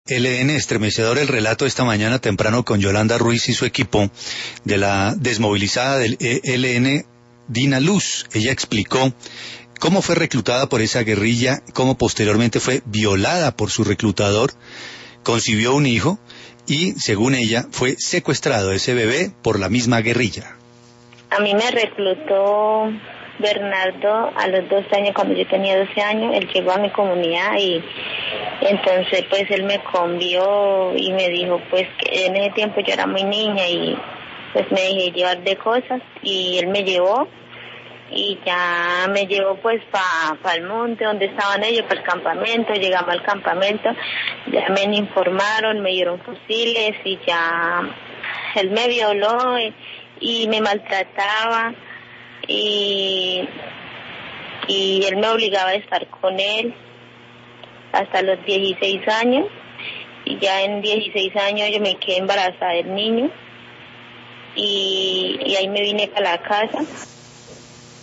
ELN, estremecedor el relato esta mañana temprano con Yolanda Ruiz y su equipo de la desmovilizada del ELN, Dina Luz. Ella explicó cómo fue reclutada por esa guerrilla, cómo posteriormente fue violada por su reclutador, concibió un hijo y, según ella, fue secuestrado ese bebé por la misma guerrilla. A mí me reclutó Bernardo a los 2 años, cuando yo tenía 12 años. Él llegó a mi comunidad y entonces pues él me convió y me dijo pues que en ese tiempo yo era muy niña y pues me dejé llevar de cosas y él me llevó y ya me llevó pues para el monte donde estaban ellos, para el campamento. Llegamos al campamento, ya me informaron, me dieron fusiles y ya él me violó y me maltrataba y él me obligaba a estar con él hasta los 16 años, y ya en 16 años yo me quedé embarazada del niño y ahí me vine para la casa.